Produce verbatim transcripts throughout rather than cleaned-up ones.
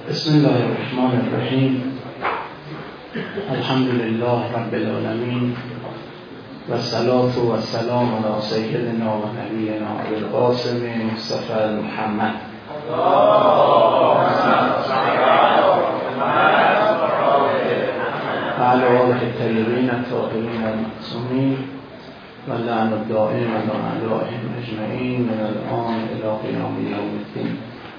بسم الله الرحمن الرحیم. الحمد لله رب العالمین و الصلاة و السلام علی سیدنا و نبینا القاسم مصطفی محمد و علی آله الطیبین الطاهرین المعصومین و لعن الدائم علی اعدائهم اجمعین من الآن الی قیام یوم الدین.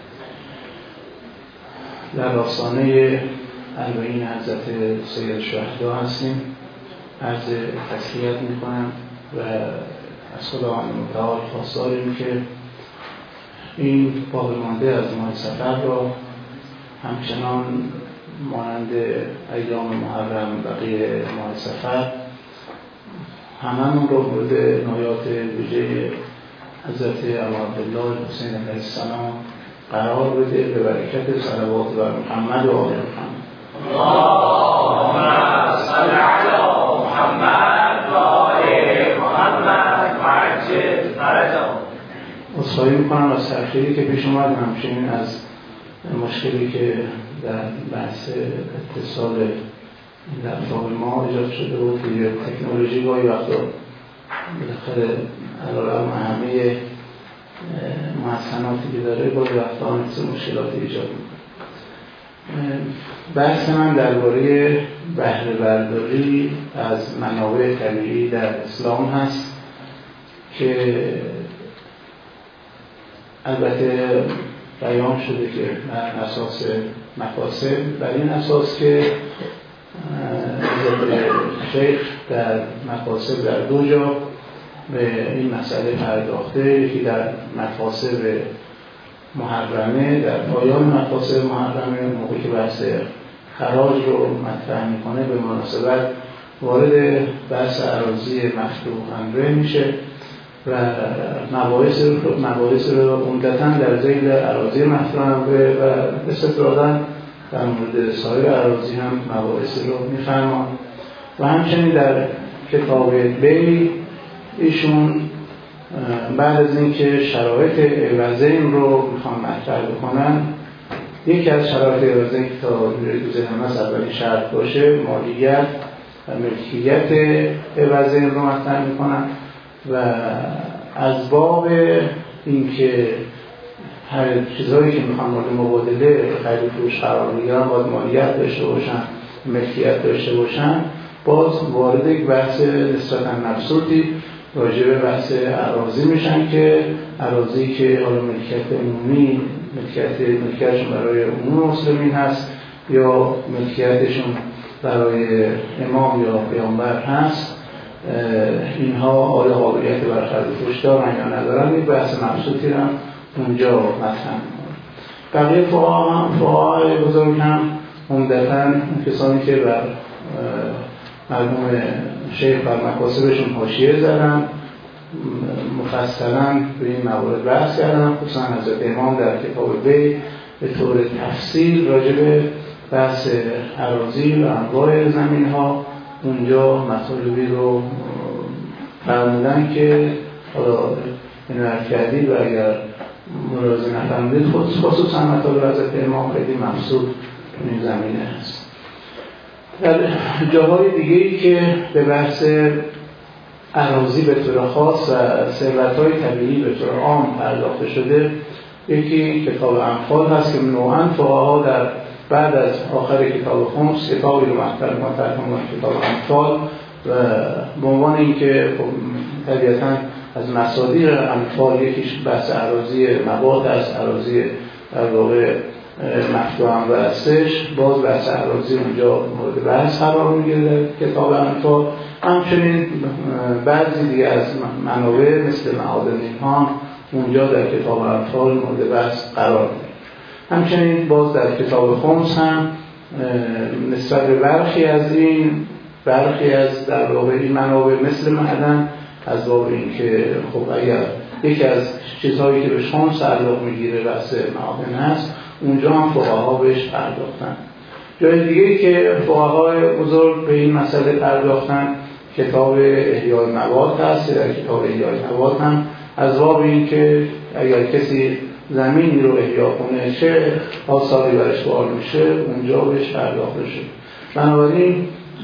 در آستانه اربعین حضرت سید الشهدا هستیم. عرض تسلیت میکنم و از خداوند متعال خواست داریم که این باقی مانده از ماه صفر را همچنان مانند ایام محرم بقیه ماه صفر هممون رو مورد عنایات ویژه حضرت ابوعبدالله حسین علیه السلام قرار بده به برکت صلوات بر محمد و آل محمد. اللهم صل علی محمد و آل محمد و عجل فرجهم. عذرخواهی میکنم از تأخیری که پیش اومد، همچنین از مشکلی که در بحث اتصال لپتاپ ما ایجاد شده بود که تکنولوژی گاهی وقتا بالاخره علیرغم همه محسناتی که داره گاهی وقتا مثل مشکلاتی ایجاد میکنه. بحث من درباره بهره برداری از منابع طبیعی در اسلام هست که البته بیان شده که بر اساس مفاسد، بر این اساس که شیخ در مفاسد در دو جا به این مسئله پرداخته، یکی در مفاسد محرمه، در پایان مفاسد محرمه موقعی که بحث خراج رو مطرح میکنه به مناسبت وارد بحث اراضی مفتوح امره میشه و مباحث رو مباحث رو عمدتاً در ذیل اراضی مفتوح امره و استفاده در مورد سایر اراضی هم مباحث رو میفرمان و همچنین در کتاب بی ایشون بعد از اینکه شرایط عوضین رو میخوام مطرح بکنن، یکی از شرایط عوضین که تا روی ذهن هست اولی شرط باشه مالیت و ملکیت عوضین رو مطرح میکنن و از باب اینکه هر چیزایی که میخوان مورد مبادله خرید فروش قرار بگیرن باید مالیت داشته باشن، ملکیت داشته باشن، باز وارد یک بحث نسبتاً مبسوطی راجع به بحث اراضی میشن که اراضی که حالا ملکیت عمومی ملکیت ملکیتشون برای عموم مسلمین هست یا ملکیتشون برای امام یا پیامبر هست، اینها آیا قابلیت بر خرید و فروش دارن یا ندارن، یک بحث مبسوطی رو اونجا مطرح میکنن. بقیه فقهای بزرگ هم عمدتاً کسانی که بر مرحوم شیخ بر مکاسبشون حاشیه زدن مفصلا به این موارد بحث کردن، خصوصا حضرت امام در کتاب بی به طور تفصیل راجع به بحث اراضی و انواع زمین ها اونجا مطالبی رو فرمودن که حالا این رو کردید و اگر ملاحظه نفرمودید خصوصا مطالب حضرت امام خیلی مبسوط این زمینه هست. در جاهای دیگه‌ای که به بحث اراضی به طور خاص و ثروت‌های طبیعی به طور عام پرداخته شده، یکی کتاب انفال هست که نوعاً فقها در بعد از آخر کتاب خمس کتابی رو مطرح کردن کتاب انفال و به عنوان اینکه طبیعتاً از مصادیق انفال یکیش بحث اراضی مواد است، اراضی در واقع مفتوح امره هستش، باز بحث اراضی اونجا مورد بحث قرار میگیره کتاب انفال. همچنین بعضی دیگه از منابع مثل معادن اینها اونجا در کتاب انفال مورد بحث قرار میگیره. همچنین باز در کتاب خمس هم نسبت به برخی از این برخی از در واقع این منابع مثل معدن از باب اینکه خب اگر یکی از چیزهایی که به خمس تعلق میگیره بحث معادن هست، اونجا هم فقها بهش پرداختن. جای دیگه‌ای که فقهای بزرگ به این مسئله پرداختن کتاب احیای مواد هست. در کتاب احیای مواد هم از باب این که اگر کسی زمینی رو احیا کنه، چه آثاری برش وارد میشه، اونجا بهش پرداخته شد. بنابراین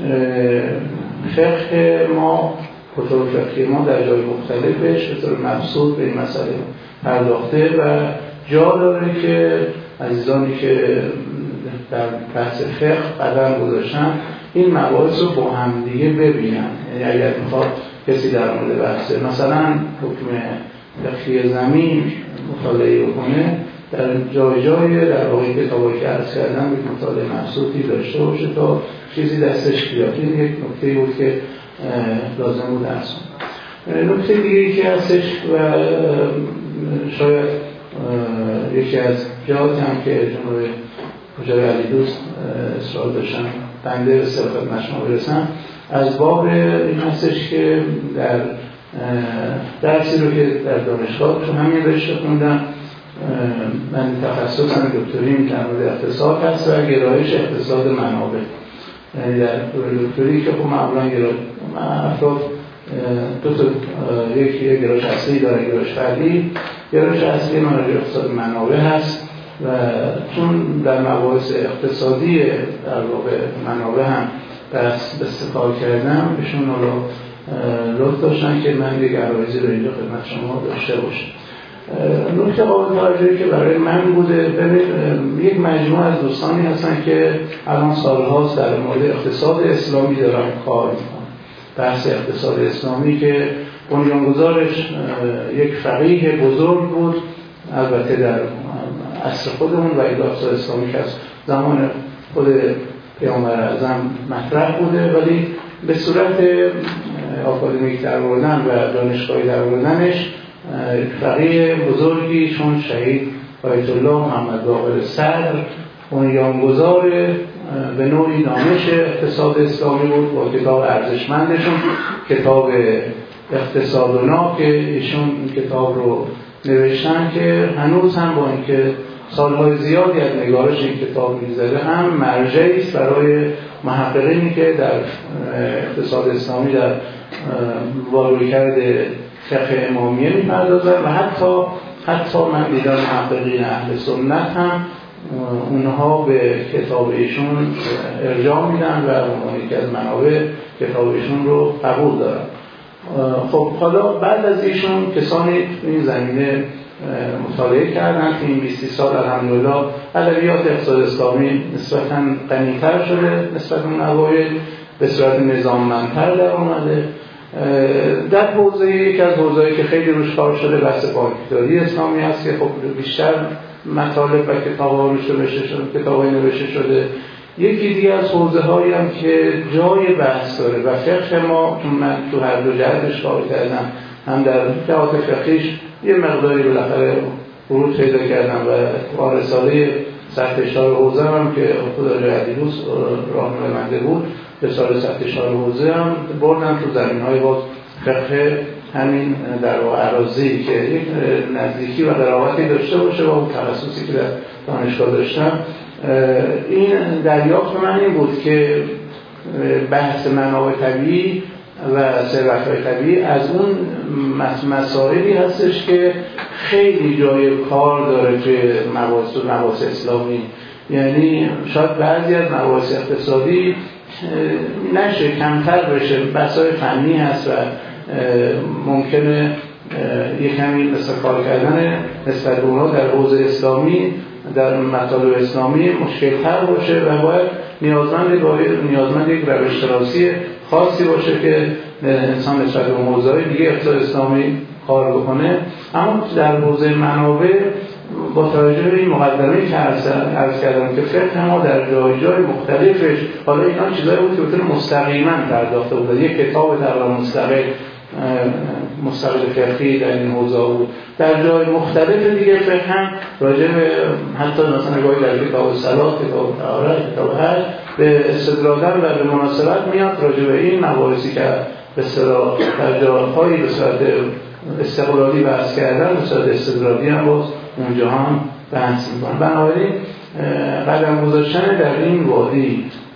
فقه ما، کتب فقهی ما در جای مختلفش به طور مبسوط به این مسئله پرداخته و جا داره که عزیزانی که در بحث فقه قدم گذاشتن این مباحث رو با هم دیگه ببینن. یعنی اگر میخواد کسی در مورد بحث مثلا حکم فقهی زمین مطالعه کنه، در جای جای در واقع کتابایی که عرض کردم یک مطالعه مبسوطی داشته باشه تا چیزی دستش بیاد. این یک نکته بود که لازم بود عرض کنم. نکته دیگری که هستش و شاید یکی از جهاتی هم که جناب حجای علی دوست اصرار داشتن بنده به صرف خدمت شما برسم، از باب این هستش که در درسی رو که در دانشگاه چون همین رشته خوندم، من تخصصم دکتریم در مورد اقتصاد هست و گرایش اقتصاد منابع. یعنی در دکتری که خب معمولا گرایش افراد دو تا یک یک گرایش اصلی داره، گرایش فردی. گرایش اصلی من اقتصاد منابع هست و چون در مباحث اقتصادی در واقع منابع هم دست استفاده کردم، ایشون رو لطف داشتن که من یک عرایزی رو اینجا خدمت شما داشته باشم. نکته قابل توجهی که برای من بوده، ببینید یک مجموعه از دوستانی هستن که الان سالهاست در مورد اقتصاد اسلامی دارن کار میکنن. بحث اقتصاد اسلامی که بنیانگذارش یک فقیه بزرگ بود، البته در عصر خودمون و اقتصاد اسلامی که از زمان خود پیامبر اعظم مطرح بوده، ولی به صورت آکادمیک در بردن و دانشگاهی در بردنش فقیه بزرگی چون شهید آیت الله محمد باقر صدر بنیانگذار به نوعی دانش اقتصاد اسلامی بود با کتاب ارزشمندشون، کتاب اقتصادنا که ایشون این کتاب رو نوشتن که هنوز هم با اینکه سالهای زیادی از نگارش این کتاب می‌گذره هم مرجعی است برای محققینی که در اقتصاد اسلامی در واردکرد فقه امامیه می‌پردازن و حتی حتی من دیدم محققین اهل سنت هم اونها به کتاب ایشون ارجاع میدن و عنوان یکی از منابع کتاب ایشون رو قبول دارن. خب حالا بعد از ایشون کسانی این زمینه مطالعه کردن که این بیست سال الحمدلله ادبیات اقتصاد اسلامی نسبتاً غنی‌تر شده، نسبت اون اوایل به صورت نظاممندتر در اومده. در حوزه یکی از حوزه‌ای که خیلی روش کار شده بحث بانکداری اسلامی هست که خب بیشتر مطالب و کتاب‌ها روش نوشته شده، کتاب‌های نوشته شده. یکی دیگه از حوزه‌هایی هم که جای بحث داره و فقه ما، چون من تو هر دو جهتش کار کردم، هم در جهات فقهیش یه مقداری بالاخره ورود پیدا کردم و با رساله سرپشتار حوزه هم که خود آقای علیدوست راهنمای بود، رساله سرپشتار حوزه هم بردم تو زمین‌های باز فقه همین در اراضی که یک نزدیکی و قرابتی داشته باشه با اون تخصصی که در دانشگاه داشتم. این دریافت من این بود که بحث منابع طبیعی و ثروت‌های طبیعی از اون مسائلی هستش که خیلی جای کار داره توی مباحث و مباحث اسلامی. یعنی شاید بعضی از مباحث اقتصادی نشه، کمتر بشه، بحث‌های فنی هست و ممکنه یک کمی استفاده کردن نسبت به اونها در حوزه اسلامی در مطالب اسلامی مشکل تر باشه و باید نیازمند باید نیازمند یک روش شناسی خاصی باشه که انسان نسبت به موضوعی دیگه اقتصاد اسلامی کار بکنه. اما در حوزه منابع با توجه به این مقدمه که عرض کردم که فقه ما در جای جای مختلفش، حالا اینا چیزایی بود که بطور مستقیما پرداخته بود، یک کتاب در مستقل مستقل فقهی در این حوزه بود، در جای مختلف دیگه فقه هم راجع به حتی مثلا گاهی در کتاب صلات، کتاب طهارت، کتاب حج به استدلالن و به مناسبت میاد راجع به این مباحثی که به اصطلاح در جاهای به صورت استقلالی بحث کردن، به صورت استدلالی هم باز اونجا هم بحث میکنن. بنابراین قدم گذاشتن در این وادی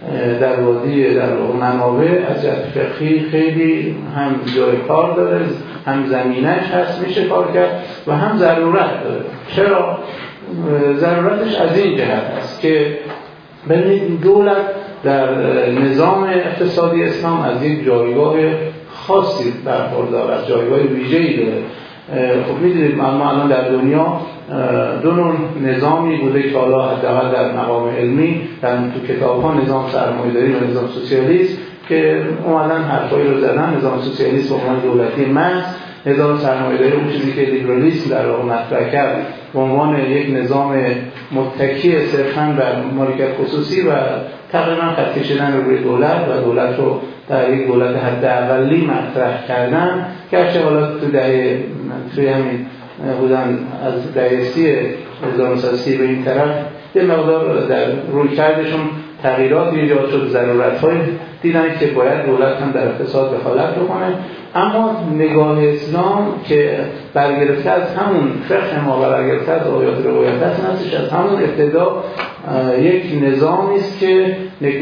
در وادی در منابع از جهت فقهی خیلی هم جای کار داره، هم زمینش هست میشه کار کرد و هم ضرورت داره. چرا؟ ضرورتش از این جهت است که ببینید دولت در نظام اقتصادی اسلام از یک جایگاه خاصی برخوردار، از جایگاه ویژه‌ای داره. خب می‌دونید ما الان در دنیا دو نوع نظامی بوده که حالا حداقل در مقام علمی در تو کتاب‌ها نظام سرمایه‌داری و نظام سوسیالیسم که اومدن حرفایی رو زدن. نظام سوسیالیسم به عنوان دولتی محض، نظام سرمایه‌داری اون چیزی که لیبرالیسم در واقع مطرح کرد به عنوان یک نظام متکی صرفاً بر مالکیت خصوصی و تقریباً خط کشیدن روی دولت و دولت رو در یک دولت حداقلی مطرح کردن. گرچه حالا تو دهه توی همین بودن از دهه سی هزار و نهصد و سی به این طرف یه مقدار در رویکردشون تغییرات ایجاد شد، ضرورت‌های دیدن که باید دولت هم در اقتصاد دخالت بکنه. اما نگاه اسلام که برگرفته از همون فقه ما و برگرفته از آیات روایت است، نفسش از همون ابتدا یک نظامی است که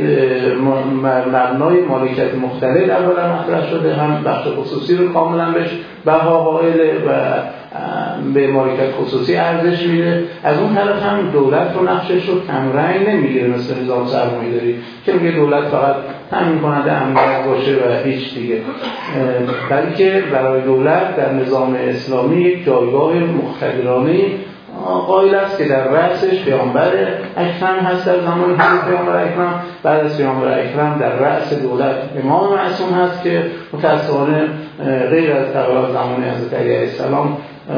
مبنای مالکیت مختلف اولا مطرح شده، هم بخش خصوصی رو کاملا بهش بها قائله و به مالکیت خصوصی ارزش میده. از اون طرف هم دولت رو نقشش رو کم رنگ نمیگیره مثل نظام سرمایه‌داری که میگه دولت فقط تامین کننده امنیت باشه و هیچ دیگه، بلکه برای دولت در نظام اسلامی یک جایگاه مقتدرانه قائل است که در رأسش پیامبر اکرم هست در زمان حضرت پیامبر اکرم، بعد از پیامبر اکرم در رأس دولت امام معصوم هست که متأسفانه غیر از تغییرات زمان حضرت علیه السلام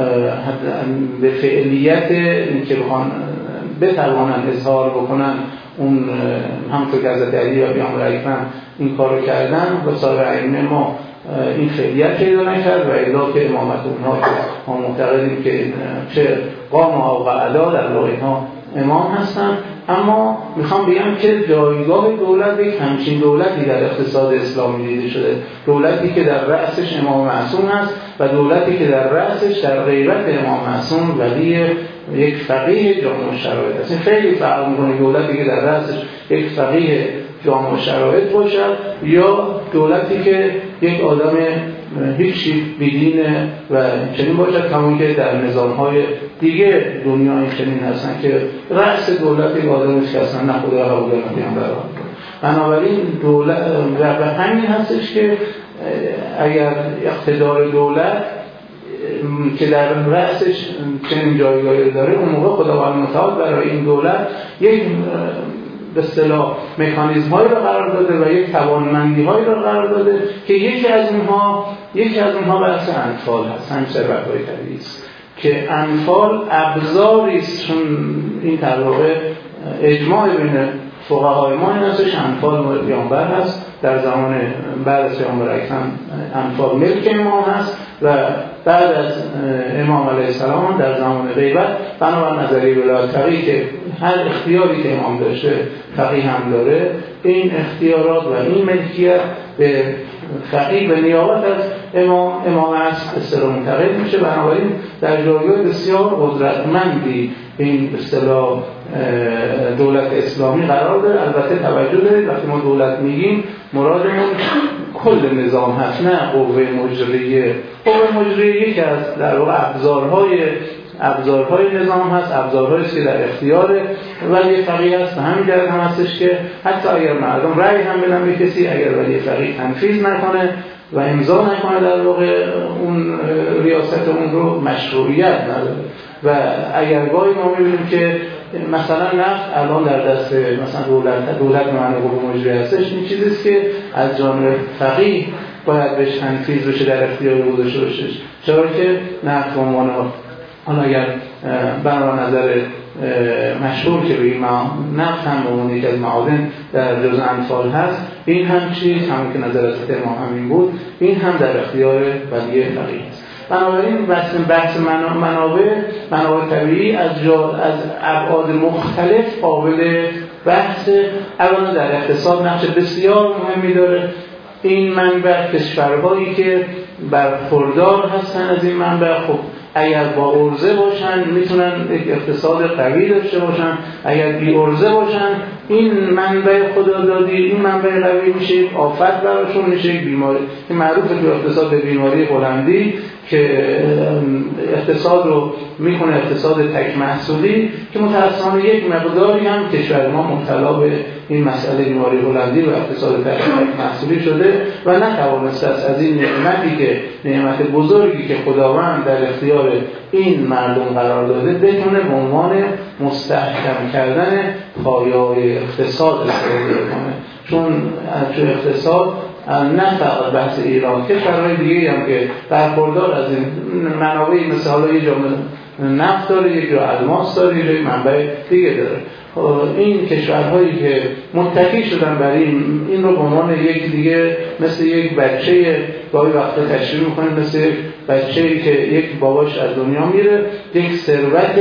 به فعلیت اینکه بخوان بتوانند اظهار بکنن اون همونطور که حضرت علی و پیامبر اکرم این کار رو کردن و سایر ائمه ما این فعلیت پیدا نکرد و الا که امامت اونها که ما معتقدیم که چه قام و قعدا در واقع ها امام هستن. اما میخوام بگم که جایگاه دولت یک همچین دولتی در اقتصاد اسلامی دیده شده، دولتی که در رأسش امام معصوم هست و دولتی که در رأسش در غیبت امام معصوم ولی یک فقیه جامع الشرایط است. خیلی فرق میکنه دولتی که در رأسش یک فقیه جامع الشرایط باشد یا دولتی که یک آدم هیچی بیدینه و چنین باشد، کمون که در نظام‌های دیگه دنیا این چنین هستن که رأس دولت یک آدم است که اصلا نه خدا قبول نمی‌کنه. بنابراین دولت و به همین هستش که اگر اقتدار دولت که در رأسش چنین جایگاهی داره، اون موقع خداوند متعال برای این دولت یک به اصطلاح مکانیزم‌هایی را قرار داده و یک توانمندی‌هایی را قرار داده که یکی از اونها یکی از اونها بحث انفال هست، هم ثروت‌های طبیعی است که انفال ابزاری است، چون این در واقع اجماع بین فقهای ما این هستش انفال مال پیامبر هست، در زمان بعد از پیامبر اکرم انفال ملک امام هست و بعد از امام علیه السلام در زمان غیبت بنابر نظریه ولایت فقیه که هر اختیاری که امام داشته فقیه هم داره، این اختیارات و این ملکیت به فقیه به نیابت از امام امام است اصطلاح منتقل میشه. بنابراین در جایگاه بسیار قدرتمندی این اصطلاح دولت اسلامی قرار داره. البته توجه دارید وقتی ما دولت میگیم مرادمون کل نظام هست، نه قوه مجریه. قوه مجریه یکی از در واقع ابزارهای ابزارهای نظام هست، ابزارهایی است که در اختیار ولی فقیه است. و همین جهت هم هستش که حتی اگر مردم رأی هم بدن به کسی، اگر ولی فقیه تنفیذ نکنه و امضا نکنه در واقع اون ریاست اون رو مشروعیت نداره. و اگر گاهی ما می‌بینیم که مثلا نفت الان در دست مثلا دولت دولت معنی قوه مجریه هستش، این چیزی است که از جانب فقیه باید بهش تنفیذ بشه، در اختیار گذاشته بشه. چرا که نفت به عنوان حالا اگر بنابر نظر مشهور که بگیم نفت هم به عنوان یکی از معادن در جزء انفال هست، این هم چیز همون که نظر حضرت امام همین بود، این هم در اختیار ولی فقیه است. بنابراین بحث بحث منابع منابع طبیعی از جا از ابعاد مختلف قابل بحث. اولا در اقتصاد نقش بسیار مهمی داره. این منبع کشورهایی که برخوردار هستن از این منبع خب اگر با عرضه باشن میتونن یک اقتصاد قوی داشته باشن، اگر بی عرضه باشن این منبع خدادادی، این منبع قوی میشه یک آفت براشون، میشه یک بیماری. این معروفه تو اقتصاد به بیماری هلندی که اقتصاد رو میکنه اقتصاد تک محصولی که متأسفانه یک مقداری هم کشور ما مبتلا به این مسئله بیماری هلندی و اقتصاد تک محصولی شده و نتوانسته از این نعمتی که نعمت بزرگی که خداوند در اختیار این مردم قرار داده بتونه به عنوان مستحکم کردن پایه‌های اقتصاد استفاده کنه. چون تو اقتصاد نه فقط بحث ایران، کشورهای دیگه هم که برخوردار از این منابعی مثل حالا یه جا نفت داره، یک جا الماس داره، یک جا منبع دیگه داره. این کشورهایی که متکی شدن برای این این رو به عنوان یک دیگه مثل یک بچه گاهی وقتا تشریح میکنه، مثل یک بچه‌ای که یک باباش از دنیا میره، یک ثروت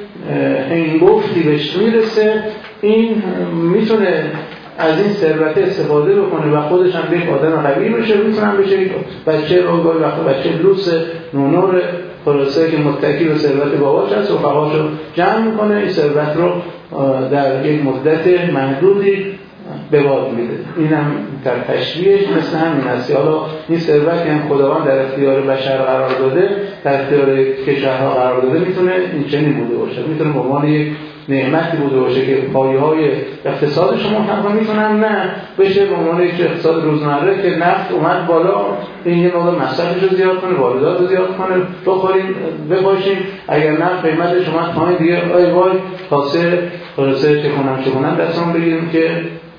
هنگفتی بهش میرسه، این میتونه از این ثروت استفاده بکنه و خودش هم یک آدم قوی بشه، میتونن بشه یک بچه رو گاهی وقتا بچه لوس نونور خلاصه که متکی به ثروت باباش هست و فقاشو جمع میکنه، این ثروت رو در یک مدت محدودی به باد میده. اینم در تشریحش مثل همین است. حالا این ثروتی هم خداوند در اختیار بشر قرار داده، در اختیار کشورها قرار داده، میتونه این چنین بوده باشه، میتونه به عنوان یک نعمتی بوده باشه که پایه‌های اقتصاد شما هم میتونن نه بشه به عنوان یک اقتصاد روزمره که نفت اومد بالا، این یه موقع مصرفش رو زیاد کنه، واردات رو زیاد کنه، بخوریم بپاشیم، اگر نفت قیمتش اومد پایین دیگه آی وای کاسه خلاصه چه کنم چه کنم دستمون بگیریم که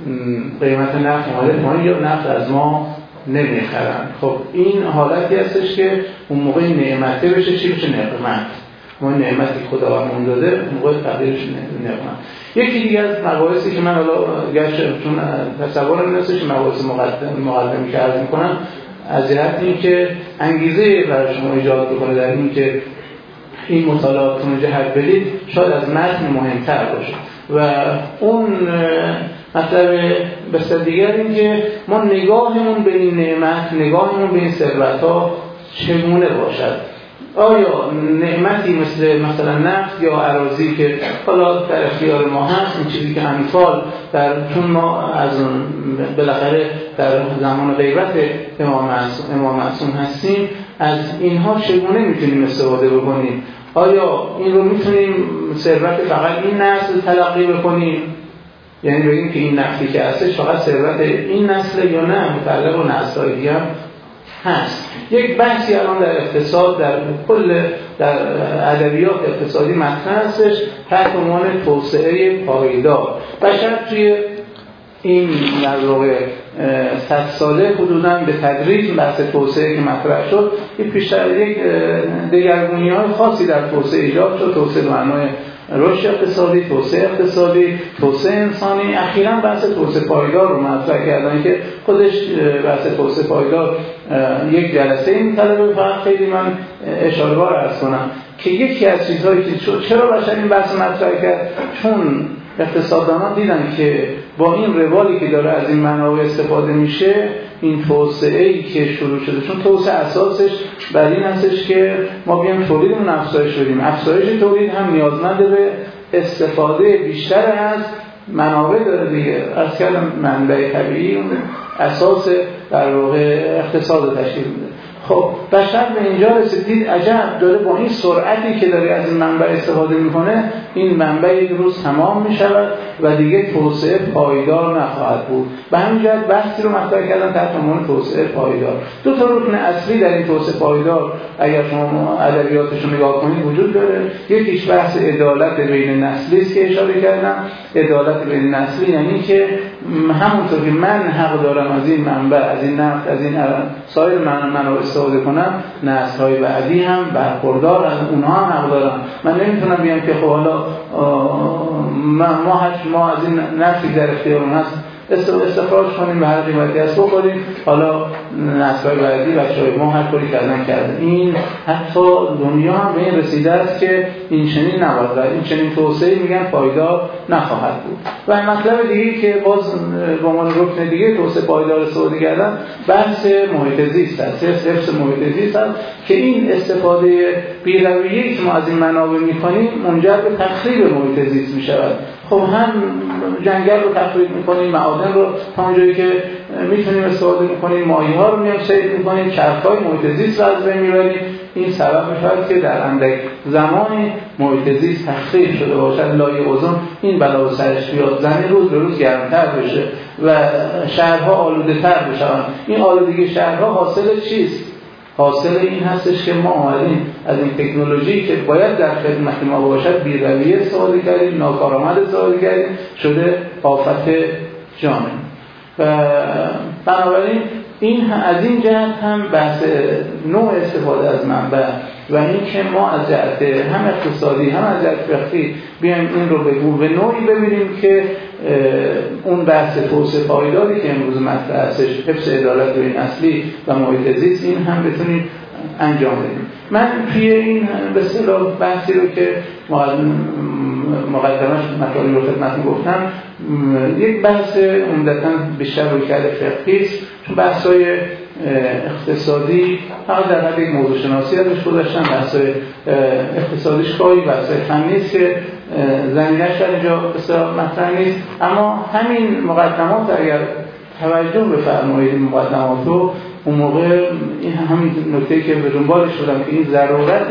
قیمت نفت اومده پایین یا نفت از ما نمیخرن. خب این حالتی هستش که اون موقع نعمته بشه چی بشه؟ نقمت. ما نعمتی خداوند داده اون موقع تغییرش نقمت. یکی دیگه از مباحثی که من حالا گرچه چون تصورم نیستش مباحث مقدم مقدمی که عرض میکنم از جهت این که انگیزه برای شما ایجاد بکنه در این که این مطالعاتون جهت بدید شاید از متن مهمتر باشه و اون مطلب بسیار دیگر این که ما نگاهمون به این نعمت، نگاهمون به این ثروت‌ها چگونه باشد. آیا نعمتی مثل مثلا نفت یا اراضی که حالا در اختیار ما هست، این چیزی که انفال در چون ما از بالاخره در زمان غیبت امام معصوم امام معصوم هستیم، از اینها چگونه میتونیم استفاده بکنیم؟ آیا این رو میتونیم ثروت فقط این نسل تلقی بکنیم؟ یعنی بگیم که این نفتی که هستش فقط ثروت این نسل یا نه متعلق به نسل‌های دیگه هم هست. یک بحثی الان در اقتصاد در کل در ادبیات اقتصادی مطرح هستش تحت عنوان توسعه پایدار. بشر توی این در واقع صد ساله حدوداً به تدریج بحث توسعه که مطرح شد یک پیشتر یک دگرگونی‌های خاصی در توسعه ایجاد شد. توسعه به معنای رشد اقتصادی، توسعه اقتصادی، توسعه انسانی. اخیراً بحث توسعه پایدار رو مطرح کردن که خودش بحث توسعه پایدار یک جلسه این طلبه. فقط خیلی من اشاره بار عرض کنم که یکی از چیزهایی که چرا بشر این بحث مطرح کرد، چون اقتصاددانان دیدن که با این روالی که داره از این منابع استفاده میشه، این توسعه‌ای که شروع شده، چون توسعه اساسش بر این هستش که ما بیایم تولیدمون افزایش بدیم. افزایش تولید هم نیازمند به استفاده بیشتر از منابع داره دیگه. از کلم منبع طبیعی اون اساس در واقع اقتصاد تشکیل میده. خب بشر به اینجا رسید عجب داره با این سرعتی که داره از این منبع استفاده میکنه، این منبع یک روز تمام میشود و دیگه توسعه پایدار نخواهد بود. به همین جهت بحثی رو مطرح کردن تحت عنوان توسعه پایدار. دو تا رکن اصلی در این توسعه پایدار اگر شما ادبیاتش رو نگاه کنید وجود داره. یکیش بحث عدالت بین نسلی است که اشاره کردم. عدالت بین نسلی یعنی که همونطور که من حق دارم از این منبع، از این نفت، از این سایر منابع استفاده کنم، نسل‌های بعدی هم برخوردار از اونها هم حق دارن. من نمیتونم بیام که خب حالا ما ما ما از این نفتی در اختیارمون هست استخراج کنیم به هر قیمتی از بخوریم، حالا نسل‌های بعدی بچه‌های ما هر کاری کردن کردن. این حتی دنیا هم به این رسیده است که این چنین نباید، این چنین توسعه میگن پایدار نخواهد بود. و مطلب دیگه که باز به عنوان رکن دیگه توسعه پایدار استفاده کردن بحث محیط زیست است، حفظ محیط زیست است که این استفاده بی‌رویه‌ای که ما از این منابع می‌کنیم منجر به تخریب محیط زیست می‌شود. خب هم جنگل رو تخریب می‌کنیم، معادن رو تا اونجایی که می‌تونیم استفاده می‌کنیم، ماهی‌ها رو می‌ایم صید می‌کنیم، چرخ‌های محیط زیست رو از بین می‌بریم. این سبب می‌شود که در اندک زمانی محیط زیست تخریب شده باشد، لایه اوزون این بلا و سرش بیاد، زمین روز به روز گرمتر بشه و شهرها آلوده‌تر بشن. این آلودگی شهرها حاصل چیست؟ حاصل این هستش که ما اومدیم از این تکنولوژی که باید در خدمت ما باشد بی‌رویه استفاده کردیم، ناکارآمد استفاده کردیم، شده آفت جامعه. و بنابراین این از این جهت هم بحث نوع استفاده از منبع و این که ما از جهت هم اقتصادی هم از جهت فقهی بیایم این رو بگو به نوعی ببینیم که اون بحث توسعه پایداری که امروز مطرح هستش، حفظ عدالت بین اصلی و محیط زیست، این هم بتونیم انجام بدیم. من توی این به اصطلاح بحثی رو که مقدمش مطالبی رو خدمتتون گفتم، یک بحث عمدتاً بیشتر رویکرد فقهی است، چون بحث‌های اقتصادی فقط در حد یک موضوع شناسی ازش گذاشتن، بحث‌های اقتصادیش کاری بحث‌های فنی است که زمینه‌اش در اینجا بسیار مطرح نیست. اما همین مقدمات اگر توجه بفرمایید این مقدمات رو، اون موقع این همین نکته‌ای که به دنبالش بودم که این ضرورت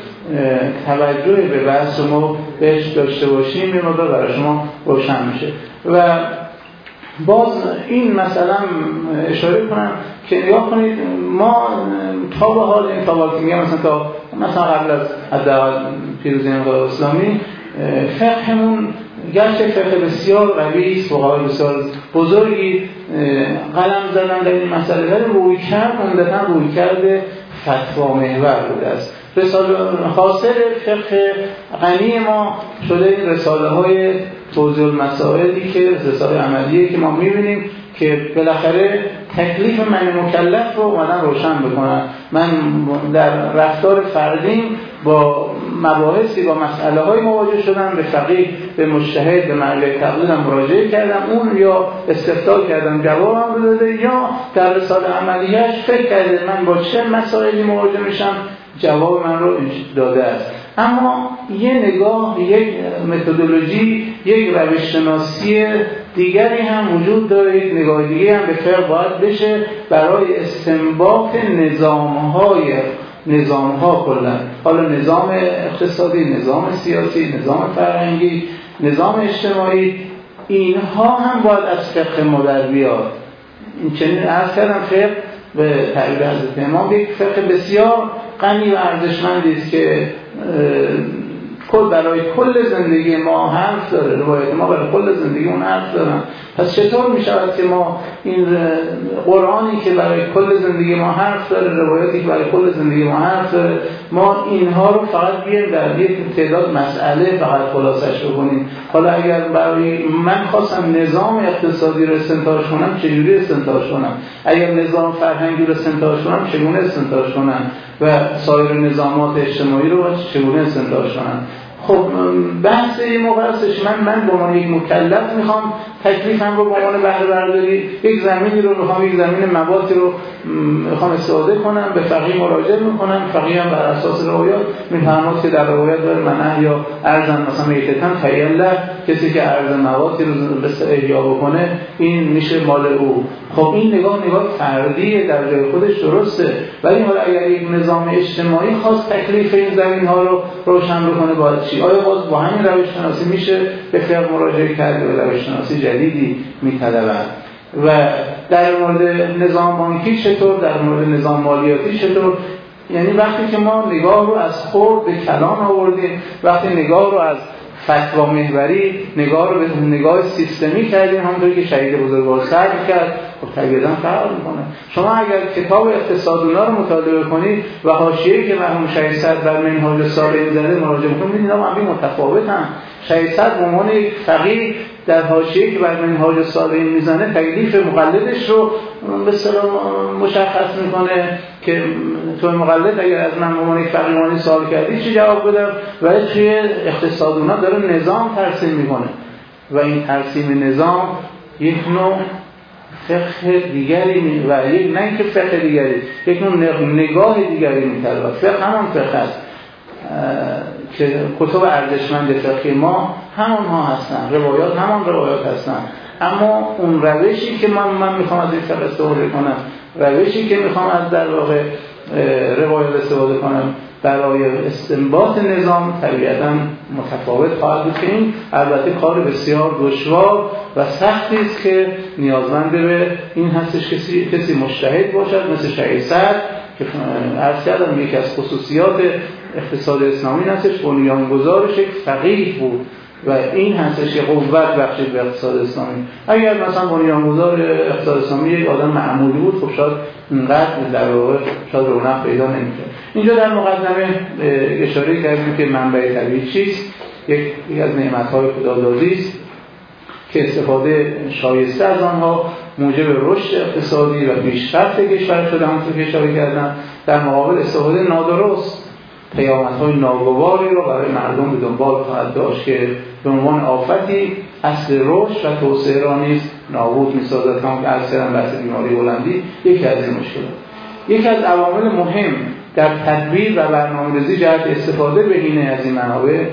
توجه به بحث ما بهش داشته باشیم یه مقدار برای شما روشن میشه. و باز این مثلا اشاره کنم که نگاه کنید ما تا به حال این تا وقتی میگم مثلا تا مثلا قبل از حداقل پیروزی انقلاب اسلامی فقهمون گرچه فقه بسیار قوی است، فقهای بسیار بزرگی قلم زدن در این مسئله، ولی رویکرد عمدتاً رویکرد فتوا محور بوده است. رساله حاصل فقه غنی ما شده این رساله های توضیح المسائلی که رساله عملیه که ما میبینیم که بالاخره تکلیف من مکلف رو اومدن روشن بکنن. من در رفتار فردیم با مباحثی با مسئله های مواجه شدم، به فقیه، به مجتهد، به مرجع تقلیدم مراجعه کردم، اون یا استفتاء کردم جوابم رو داده، یا در رساله عملیه‌اش فکر کرده من با چه مسائلی مواجه میشم، جواب من رو داده است. اما یه نگاه، یک متدولوژی، یک روش شناسی دیگری هم وجود داره، یک نگاه دیگری هم به فقه باید بشه برای استنباط نظام‌های نظام‌ها کلا، حالا نظام اقتصادی، نظام سیاسی، نظام فرهنگی، نظام اجتماعی، اینها هم باید از فقه ما در بیاد. این چنین عرض کردم فقه به تعبیر حضرت امام یک فقه بسیار غنی و ارزشمندی است که کل برای کل زندگی ما حرف داره، روایت ما برای کل زندگی اون حرف دارن. پس چطور می شود که ما این قرآنی که برای کل زندگی ما حرف داره، روایتی که برای کل زندگی ما حرف داره، ما اینها رو فقط بیایم در یک تعداد مسئله فقط خلاصش بکنیم؟ حالا اگر برای من خواستم نظام اقتصادی رو استنتاج کنم، چجوری استنتاج کنم؟ اگر نظام فرهنگی رو استنتاج کنم، چگونه استنتاج کنم؟ و سایر نظامات اجتماعی رو چگونه استنتاج کنم؟ خب بحث این موقع هستش من من به عنوان یک مکلف میخوام تکلیفم رو به عنوان بهره برداری یک زمینی رو میخوام، یک زمین موادی رو میخوام استفاده کنم، به فقیه مراجعه میکنم، فقیه هم بر اساس روایات میفرماد که در روایات داره منع یا ارزن مثلا میتتن خیله، کسی که ارز موادی رو به احیا بکنه این میشه مال او. خب این نگاه نگاه فردیه، در جای خودش درسته، ولی حالا اگر یک نظام اجتماعی خواست تکلیف این زمین ها رو روشن بکنه باید چی؟ آیا باز با همین روش شناسی میشه به فقه مراجعه کرد و روش شناسی جدیدی میطلبند؟ و در مورد نظام بانکی چطور؟ در مورد نظام مالیاتی چطور؟ یعنی وقتی که ما نگاه رو از خود به کلام آوردیم، وقتی نگاه رو از فتوا محوری نگاه رو به نگاه سیستمی کردیم، همونطوری که شهید بزرگوار سعی کرد، خب طبیعتاً فرق میکنه. شما اگر کتاب اقتصاد اونا رو مطالعه کنید و حاشیه‌ای که مرحوم شهید صدر بر منهاج السالکین زده مراجعه کنید، اینا با هم متفاوتن. شهید صدر به عنوان یک فقیه در حاشیه که بر منهاج صالحین میزنه تکلیف مقلدش رو به اصطلاح مشخص میکنه که تو مقلد اگر از من به عنوان یک فقیه سوال کردی چی جواب بدم، ولی توی اقتصاد اونا داره نظام ترسیم میکنه و این ترسیم نظام یک نوع فقه دیگری و یک نه اینکه فقه دیگری، یک نوع نگاه دیگری می‌طلبد. فقه همان فقه است که کتب ارزشمند فقهی ما همان ها هستن، روایات همان روایات هستن، اما اون روشی که من من میخوام از این فقه استفاده کنم، روشی که میخوام از در واقع روایات استفاده کنم برای استنباط نظام طبیعتاً متفاوت خواهد بود که این البته کار بسیار دشوار و سختی است که نیازمند به این هستش کسی کسی مجتهد باشد مثل شهید صدر که عرض کردم یکی از خصوصیات اقتصاد اسلامی هستش بنیانگذارش یک فقیه بود و این هستش که قوت بخشید به اقتصاد اسلامی. اگر مثلا بنیانگذار اقتصاد اسلامی یک آدم معمولی بود خب شاید اینقدر در واقع شاید رونق پیدا نمی‌کرد. اینجا در مقدمه اشاره کردیم که منبع طبیعی چیست، یک از نعمت‌های خدادادی است که استفاده شایسته از آنها موجب رشد اقتصادی و پیشرفت کشور شده. همونطور که اشاره کردم در مقابل استفاده نادرست پیامدهای ناگواری رو برای مردم به دنبال خواهد داشت که به عنوان آفتی اصل رشد و توسعه را نیز نابود می‌سازد. همون که عرض کردم بحث بیماری هلندی یکی از این مشکلات. یکی از عوامل مهم در تدبیر و برنامه‌ریزی جهت استفاده بهینه از این منابع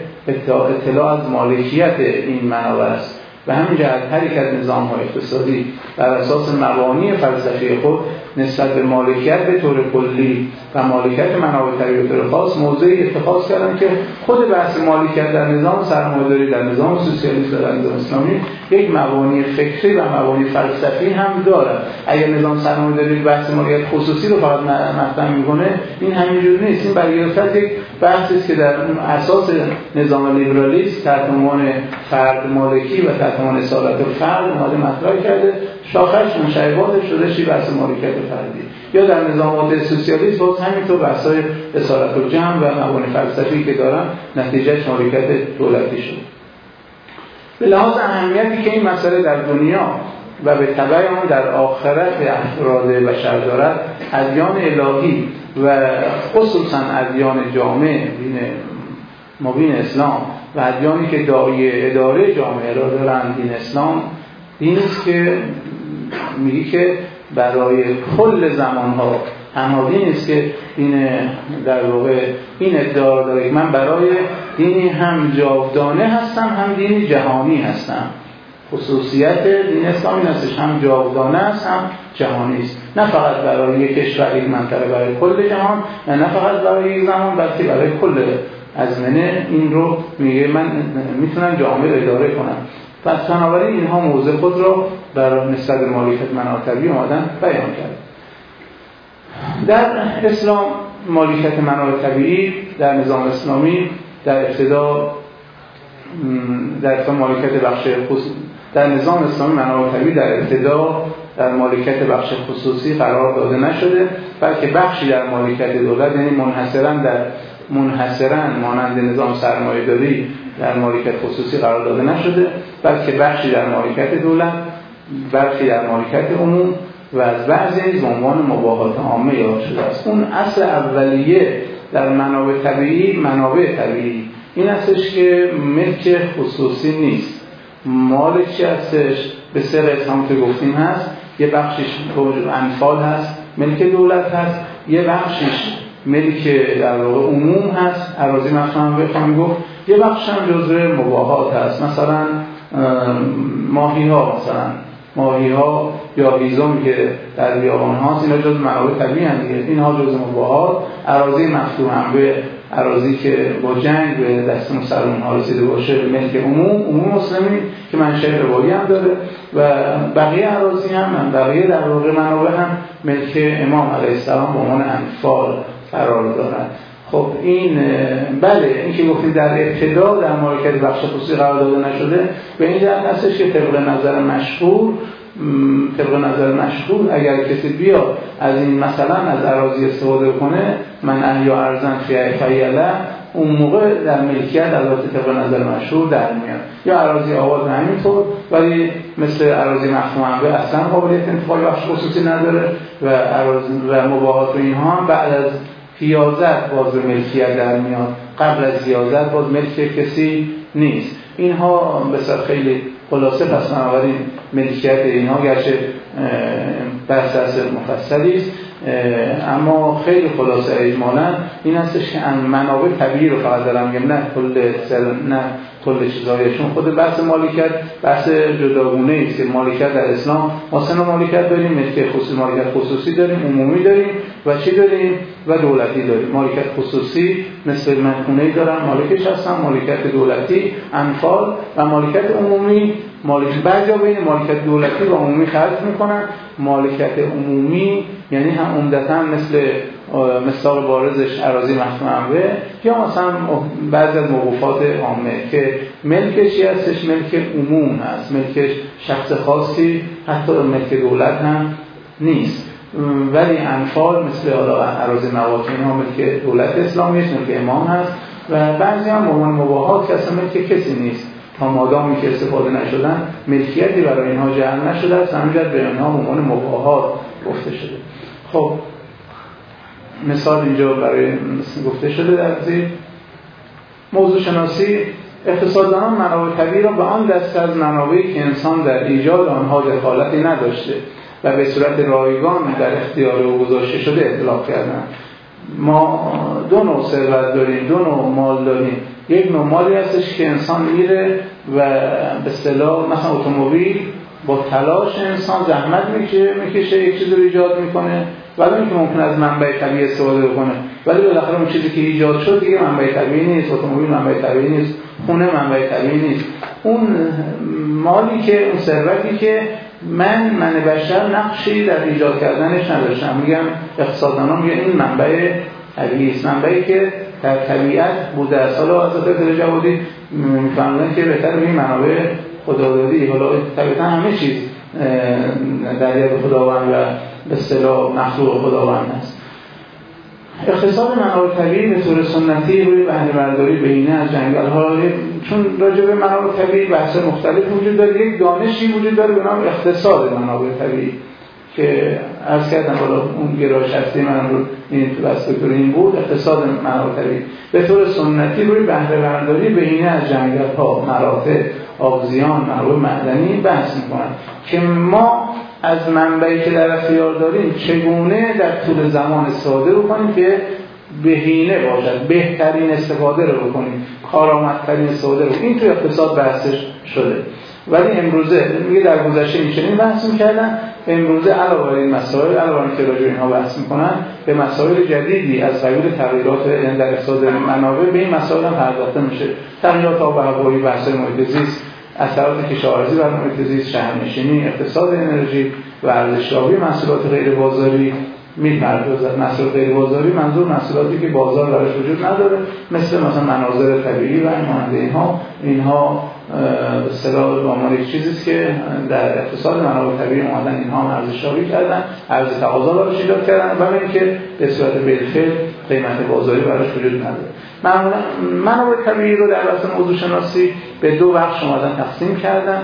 اطلاع از مالکیت این منابع است. به همین جهت هر یک از نظام‌های اقتصادی بر اساس مبانی فلسفی خود نسبت به مالکیت به طور کلی و مالکیت منابع طبیعی به طور خاص موضعی اتخاذ کردن که خود بحث مالکیت در نظام سرمایه‌داری، در نظام سوسیالیسم و در نظام اسلامی یک مبانی فکری و مبانی فلسفی هم دارد. اگر نظام سرمایه‌داری بحث مالکیت خصوصی رو فقط مطرح می‌کنه این همینجوری نیست. این برگرفته یک بحثی است که در اون اساس نظام لیبرالیسم تحت عنوان فرد مالکی و تحت عنوان اصالت فرد اومده مطرح کرده، شاخش مشابهات شده چی بحث مالکیت فردی. یا در نظامات سوسیالیسم باز همینطور بحث‌های اصالت الجمع و مبانی فلسفی که دارن نتیجهش مالکیت دولتی شد. به لحاظ اهمیتی که این مسئله در دنیا و به تبع آن در آخرت افراد بشر دارد، ادیان الهی و خصوصا ادیان جامع دین مبین اسلام و ادیانی که داعی اداره جامعه را دارند دین اسلام، دینی است که میگه که برای کل زمانها تنها دینی است که دین در واقع این ادعا داره من برای دینی هم جاودانه هستم هم دینی جهانی هستم. خصوصیت دین اسلام این هستش هم جاودانه است هم جهانی است، نه فقط برای یک کشور یک منطقه، برای کل جهان، نه فقط برای یک زمان بلکه برای کل ازمنه. این رو میگه من میتونم جامعه اداره کنم. پس بنابراین اینها موضع خود را در نسبت مالکیت منابع طبیعی اومدن بیان کرد. در اسلام مالکیت منابع طبیعی در نظام اسلامی در ابتدا در ابتدا مالکیت بخش خصوصی در نظام اسلامی منابع طبیعی در ابتدا در مالکیت بخش خصوصی قرار داده نشده، بلکه بخشی در مالکیت دولت، یعنی منحصراً در منحصراً مانند نظام سرمایه‌داری در مالکیت خصوصی قرار داده نشده، بلکه بخشی در مالکیت دولت، بخشی در مالکیت عموم و از بعضی نیز به عنوان مباحات عامه یاد شده است. اون اصل اولیه در منابع طبیعی منابع طبیعی این هستش که ملک خصوصی نیست. مال چی هستش؟ به سه قسمت هم که گفتیم هست. یه بخشش انفال هست، ملک دولت هست. یه بخشش ملک در واقع عموم هست، اراضی مثلا بخوام گفت. یه بخش هم جزء مباحات هست، مثلا ماهی ها، مثلا ماهی ها یا هیزم که در بیابان هاست، اینا جزء منابع طبیعی هستند. اینها جزء مباحات. اراضی مفتوح هم به اراضی که با جنگ به دست مسلمان ها رسیده باشه ملک عموم عموم مسلمین که منشأ روایی هم داره و بقیه اراضی هم بقیه در واقع منابع هم ملک امام علیه السلام به عنوان انفال قرار دارن. خب این بله این که گفتید در ابتدا در مالکیت بخش خصوصی قرار داده نشده، به این جهت هستش که طبق نظر مشهور طبق نظر مشهور اگر کسی بیاد از این مثلا از اراضی استفاده کنه، من احیا ارضا فی فیله اون موقع در ملکیت البته طبق نظر مشهور در میاد. یا اراضی آباد همینطور، ولی مثل اراضی مخصوص منبع اصلا قابلیت انتقال بخش خصوصی نداره و اراضی و مباحات و اینها هم بعد از حیازت باز به ملکیت در میاد، قبل از حیازت باز ملک کسی نیست. اینها بسیار خیلی خلاصه پس بنابراین ملکیت اینها گرچه بحث مفصلی است، اما خیلی خلاصه اجمالا این هستش که منابع طبیعی رو فقط دارم میگم، نه کل نه کل چیزایشون. خود بحث مالکیت بحث جداگونه است که مالکیت در اسلام ما سه نوع مالکیت داریم، ملکیت خصوصی، مالکیت خصوصی داریم، عمومی داریم و چی داریم و دولتی داریم. مالکیت خصوصی مثل من خونه‌ای دارم مالکش هستم، مالکیت دولتی انفال و مالکیت عمومی. مالکیت بعضیا بین مالکیت دولتی و عمومی خلط میکنن. مالکیت عمومی یعنی هم عمدتاً مثل مثال بارزش اراضی مخصوص منبع یا مثلا بعضی از موقوفات عامه که ملکش هستش ملک عموم هست، ملکش شخص خاصی حتی ملک دولت هم نیست. ولی انفال مثل اراضی مواطن ها ملک دولت اسلامی است، ملک امام هست و بعضی هم عنوان مباحات که اصلا ملک کسی نیست تا مادامی که استفاده نشدن ملکیتی برای اینها جعل نشده است، همینجور به اینها عنوان مباحات گفته شده. خب مثال اینجا برای گفته شده در زیر موضوع شناسی. اقتصاددانان منابع طبیعی را به آن دسته از منابعی که انسان در ایجاد آنها دخالتی نداشته و به صورت رایگان در اختیار او گذاشته شده اطلاق کردند. ما دو نوع ثروت داریم، دو نوع مال داریم. یک نوع مالی هستش که انسان میره و به اصطلاح مثلا اتومبیل با تلاش انسان زحمت میکشه میکشه یک چیزی رو ایجاد میکنه، ولی اینکه ممکن از منبع طبیعی استفاده بکنه، ولی بالاخره اون چیزی که ایجاد شد دیگه منبع طبیعی نیست، اتومبیل منبع طبیعی نیست، خونه منبع طبیعی نیست. اون مالی که اون ثروتی که من من بشر نقشی در ایجاد کردنش نداشتم، میگم اقتصاددانان میگن این منبع طبیعی است، منبعی که در طبیعت بوده است. حالا از نظر جوادی میفهمن که بهتر بگیم منابع خدادادی، حالا طبیعتا همه چیز در ید خداوند و به اصطلاح مخلوق خداوند است. اقتصاد منابع طبیعی به طور سنتی روی بهره برداری بهینه از جنگل‌ها، چون راجع به منابع طبیعی بحث مختلف وجود داره، یک دانشی وجود داره به نام اقتصاد منابع طبیعی که عرض کردم بالا اون گرایش هستی من رو این تو بحث دکتر این بود. اقتصاد منابع طبیعی به طور سنتی روی بهره برداری بهینه از جنگل‌ها، مراتع، آبزیان، منابع معدنی بحث می‌کنن که ما از منبعی که در اختیار داریم چگونه در طول زمان استفاده بکنیم که بهینه باشد، بهترین استفاده رو بکنیم، کارآمدترین استفاده رو. این تو اقتصاد بحثش شده. ولی امروزه میگه در گذشته این چنین بحث می‌کردن، امروزه علاوه بر این مسائل، علاوه بر اینکه راجع به اینها بحث می‌کنن، به مسائل جدیدی از قبیل تغییرات در اقتصاد منابع به این مسائل هم پرداخته میشه. تغییرات آب و هوایی، بحث محیط زیست، اثرات کشاورزی بر محیط زیست، شهرنشینی، اقتصاد انرژی و ارزش‌یابی محصولات غیر بازاری می‌پردازد. محصولات غیر بازاری منظور محصولاتی که بازار درش وجود نداره، مثل مثلا مناظر طبیعی و مانند اینها. اینها به اصطلاح به عنوان یک چیزی است که در اقتصاد منابع طبیعی اومدن اینها هم ارزش‌یابی کردن، ارز تقاضا براش ایجاد کردن، برای اینکه به صورت بالفعل قیمت بازاری براش وجود نداره. معمولا منابع طبیعی رو در بحث موضوع شناسی به دو بخش اومدن تقسیم کردن.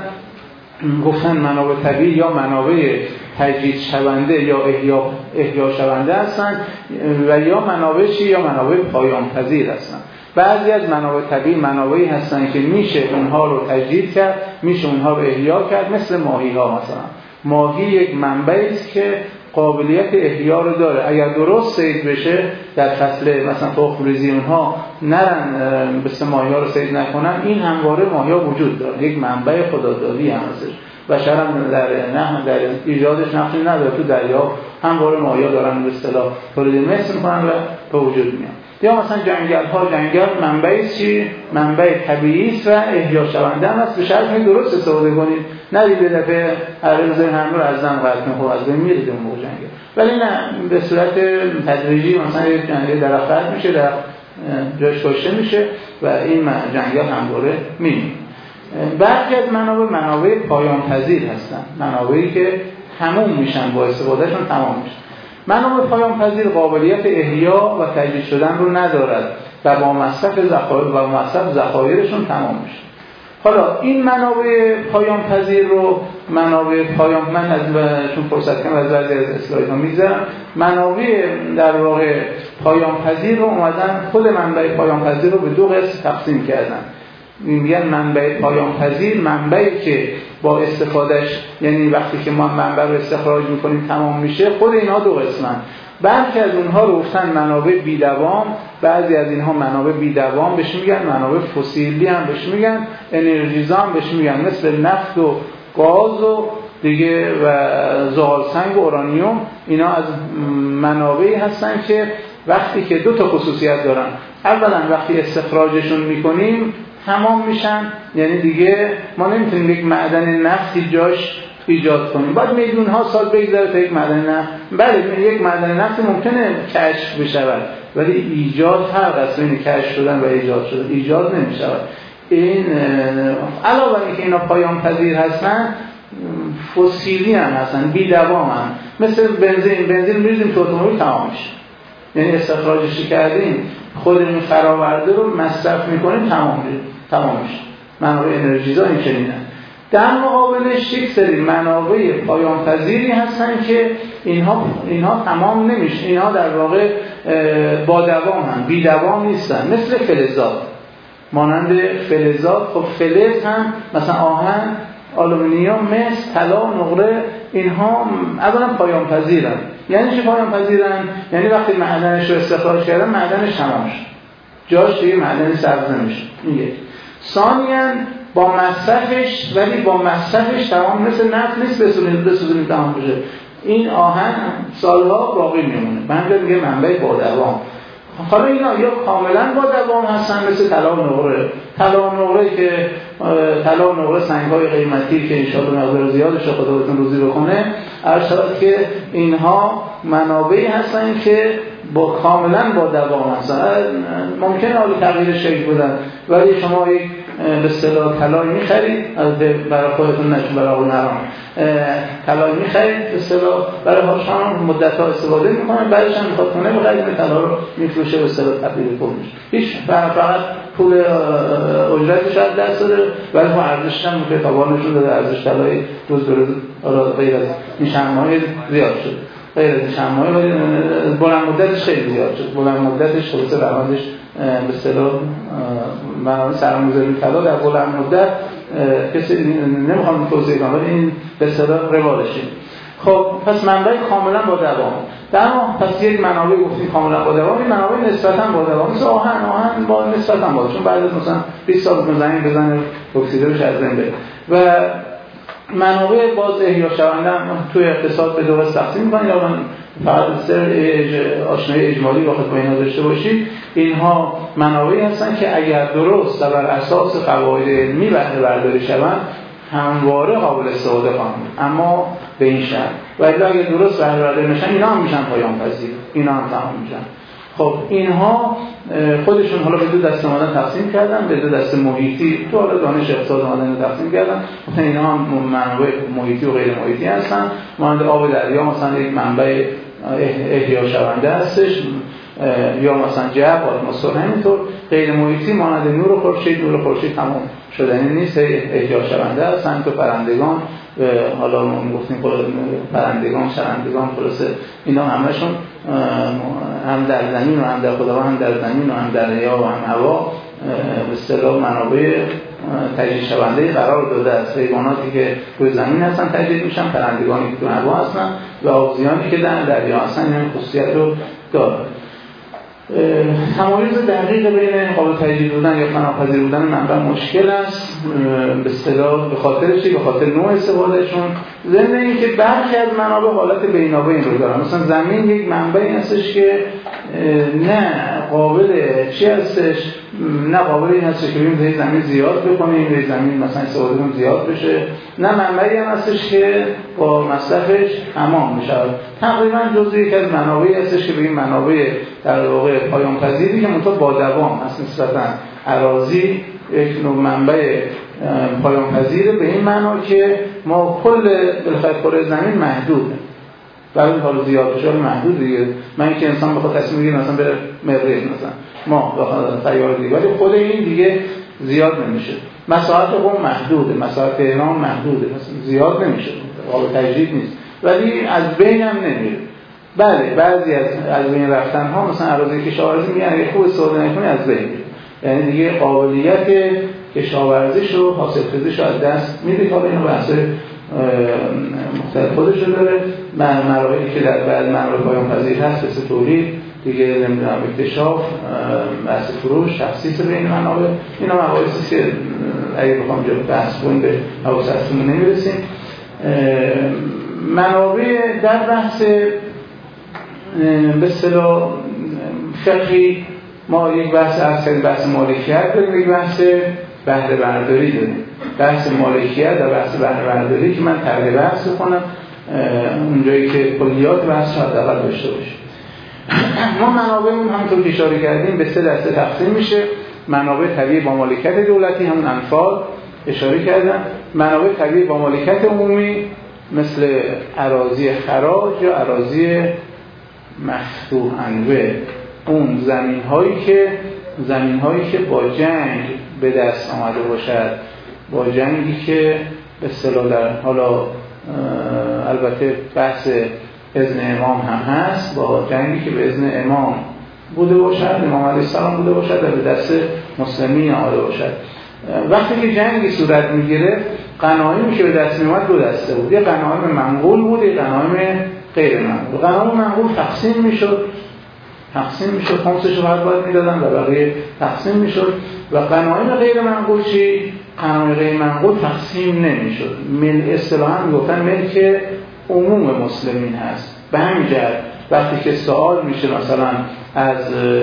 گفتن منابع طبیعی یا منابع تجدید شونده یا احیا احیا شونده هستند و یا منابع چی یا منابع پایان پذیر هستند. بعضی از منابع طبیعی منابعی هستند که میشه اونها رو تجدید کرد، میشه اونها رو احیا کرد، مثل ماهی ها. مثلا ماهی یک منبعی است که قابلیت احیا رو داره. اگر درست صید بشه در فصل مثلا تخم ریزی اونها نرن مثل ماهی ها رو صید نکنن، این همواره ماهی ها وجود داره، یک منبع خدادادی هم هستش. بشر هم در نه در ایجادش نقشی نداره، تو دریا همواره ماهی ها دارن به اصطلاح تولید مثل میکنن و به وجود میان. یا مثلا جنگل ها، جنگل منبعی چی؟ منبع طبیعی است و احیا شونده هم است، به شرط که درست استفاده کنید. ندید به دفعه هر روز همه رو از دم قطع می‌خوره، از بین میرید اون موقع جنگل. ولی نه، به صورت تدریجی مثلا یک جنگل درخت قطع میشه، درخت جاش کاشته میشه و این جنگل همواره میمونه. برخی از منابع منابع پایان پذیر هستن، منابعی که تموم میشن، با استفادهشون تمام میشن. منابع پایان پذیر قابلیت احیا و تجدید شدن رو ندارد و با مصرف ذخایر و مصرف ذخایرشون تمام میشه. حالا این منابع پایان پذیر رو منابع پایان من از چون فرصت کم از بعضی از اسلایدها میذارم، منابع در واقع پایان پذیر رو اومدن خود منبع پایان پذیر رو به دو قسم تقسیم کردن. میگن منبع پایان پذیر منبعی که با استفادهش، یعنی وقتی که ما منبع رو استخراج میکنیم تمام میشه. خود اینا دو قسمن. بعضی از اونها رو گفتن منابع بی‌دوام، بعضی از اینها منابع بی‌دوام بهش میگن، منابع فسیلی هم بهش میگن، انرژیزا هم بهش میگن، مثل نفت و گاز و دیگه و زغال سنگ و اورانیوم. اینا از منابعی هستن که وقتی که دو تا خصوصیت دارن، اولا وقتی استخراجشون میکنیم تمام میشن، یعنی دیگه ما نمیتونیم یک معدن نفتی جاش ایجاد کنیم، باید میلیون ها سال بگذره تا یک معدن نفت. بله یک معدن نفت ممکنه کشف بشود، ولی ایجاد فرق است بین کشف شدن و ایجاد شدن. ایجاد نمیشود. این علاوه بر اینکه اینا پایان پذیر هستن، فسیلی هم هستن، بی دوام هم. مثل بنزین، بنزین میریزیم تو اتومبیل تمام میشه، یعنی استخراجش کردیم خودمون فراورده رو مصرف میکنیم تمام میشه تمام میشه. منابع انرژیزا این چنینه. در مقابلش یک سری منابع پایان پذیری هستن که اینها اینها تمام نمیشه، اینها در واقع با دوام هم بی دوام نیستن، مثل فلزات، مانند فلزات. خب فلز هم مثلا آهن، آلومینیوم، مس، طلا، نقره، اینها اولا پایان پذیرن. یعنی چه پایان پذیرن؟ یعنی وقتی معدنش رو استخراج کردن معدنش تمام شد، جاش دیگه معدنی سبز نمیشه. این یک. ثانیاً با مصرفش، ولی با مصرفش تمام، مثل نفت نیست بسوزونید بسوزونید تمام بشه. این آهن سالها باقی میمونه. من میگم منبع با دوام. حالا اینا یا کاملا با دوام هستن مثل طلا و نقره. طلا و نقره که طلا و نقره سنگ‌های قیمتی که ان شاءالله مقدار زیادش خدا بهتون روزی بکنه، ارشاد که اینها منابعی هستن که با کاملا با دوام هستن. ممکنه حالا تغییر شکل بدن، ولی شما یک به اصطلاح طلای می‌خرید برای خودتون، نه برای اون نرام طلای می‌خرید به اصطلاح برای شما مدت‌ها استفاده می‌کنه، بعدش هم می‌خواد کنه بخرید طلا رو می‌فروشه به اصطلاح تبدیل پول میشه. هیچ فقط پول اجرتش از دست داده، ولی خب ارزشش هم می‌خواد توانشون داده، ارزش طلای روز به روز غیر از این شمع‌های زیاد شد. غیر از شمع‌های ولی بلند مدتش خیلی زیاد شد. بلند مدتش خلاص روندش به اصطلاح منابع سرمایه‌گذاری طلا در بلند مدت کسی نمیخوام توضیح کنم، ولی این به اصطلاح روالشه. خب پس منبع کاملا با دوام. در ما پس یک منابع گفتیم کاملا با دوام، این منابع نسبتا با دوام، مثل آهن، آهن با نسبتا با، چون بعد از مثلا بیست سال بزنین بزنه اکسیده بشه از بین بره. و منابع باز احیا شونده توی اقتصاد به دو قسم تقسیم می‌کنن، یا من فقط سر آشنایی اجمالی وقت با اینا داشته باشید. اینها منابعی هستن که اگر درست و بر اساس قواعد علمی بهره برداری شوند همواره قابل استفاده خواهند، اما به این شرط. و الا اگر درست بهره برداری نشن اینا هم میشن پایان پذیر، اینا هم تمام میشن. خب اینها خودشون حالا به دو دسته اومدن تقسیم کردن، به دو دسته محیطی تو حالا دانش اقتصاد اومدن تقسیم کردن. مثلا اینا هم منابع محیطی و غیر محیطی هستن. مانند آب دریا مثلا یک منبع احیا شونده هستش، یا مثلا جو، اتمسفر همینطور. غیر محیطی مانند نور خورشید، نور خورشید تمام شدنی نیست، احیا شونده هستن. تو پرندگان، حالا ما گفتیم پرندگان، شرندگان، خلاصه اینا همشون هم در زمین و هم در خداوند، هم در زمین و هم در ریا و هم هوا به اصطلاح منابع تجدید شونده قرار داده است. حیواناتی که روی زمین هستن تجدید میشن، پرندگانی که تو هوا هستن و آبزیانی که در دریا هستن. این خصوصیت رو داره. تمایز دقیق بین قابل تجدید بودن یا فناپذیر بودن منبع مشکل است به اصطلاح به خاطر چی؟ به خاطر نوع استفادهشون. ضمن اینکه برخی از منابع حالت بینابین رو دارن. مثلا زمین یک منبعی هستش که نه قابل چی هستش، نه قابل این هستش که ببینیم زمین زیاد بکنیم، روی زمین مثلا استفاده کنیم زیاد بشه، نه منبعی هم هستش که با مصرفش تمام میشه. تقریبا جزء یک از منابعی هستش که به این منابع در واقع پایان پذیری که منطقه با دوام هست. نسبتا اراضی یک نوع منبع پایان پذیره به این معنا که ما کل بالخیر کره زمین محدوده، ولی حالا زیاد بشه محدود دیگه. من که انسان بخواد تصمیم بگیره مثلا بره مریخ مثلا ما بخواد سیاره دیگه، ولی خود این دیگه زیاد نمیشه. مساحت قم محدوده، مساحت ایران محدوده، مثلا زیاد نمیشه، قابل تجدید نیست، ولی از بین هم نمیره. بله بعضی از از بین رفتن ها مثلا اراضی کشاورزی میگن اگه خوب استفاده نکنی از بین میره، یعنی دیگه قابلیت کشاورزیش رو حاصل خیزیش رو از دست میده. حالا اینو بحث مختلف خودش رو داره. من مراحلی که در بعد مراحل پایان پذیر هست مثل تولید دیگه، نمیدونم اکتشاف، بحث فروش، تخصیص بین منابع، اینا مباحثی که اگه بخوام جلو بحث کنیم به حواسمون نمیرسیم. منابع در بحث به اصطلاح فقهی ما یک بحث از بحث مالکیت داریم، یک بحث بهره برداری داریم. بحث مالکیت و بحث بهره برداری که من طرح بحث کنم اونجایی که کلیات بحث رو حداقل داشته باشیم. ما منابعمون همونطور که اشاره کردیم به سه دسته تقسیم میشه. منابع طبیعی با مالکیت دولتی، همون انفال اشاره کردم. منابع طبیعی با مالکیت عمومی مثل اراضی خراج یا اراضی مفتوح انواع، اون زمین هایی که زمین هایی که با جنگ به دست آمده باشد، با جنگی که به اصطلاح در حالا البته بحث اذن امام هم هست، با جنگی که به اذن امام بوده باشد، امام علیه السلام بوده باشد و به دست مسلمین آمده باشد. وقتی که جنگی صورت میگیره غنایمی که به دست میومد دو دسته بود، یه غنایم منقول بود، یه غنایم غیر منقول. غنایم منقول تقسیم میشد تقسیم میشد خمسش رو باید میدادن و بقیه تقسیم میشد. و غنایم غیر منقول چی؟ غنایم غیر منقول تقسیم نمیشد. مل اصطلاحاً میگفتن ملک عموم مسلمین هست. به همین جهت وقتی که سوال میشه مثلا از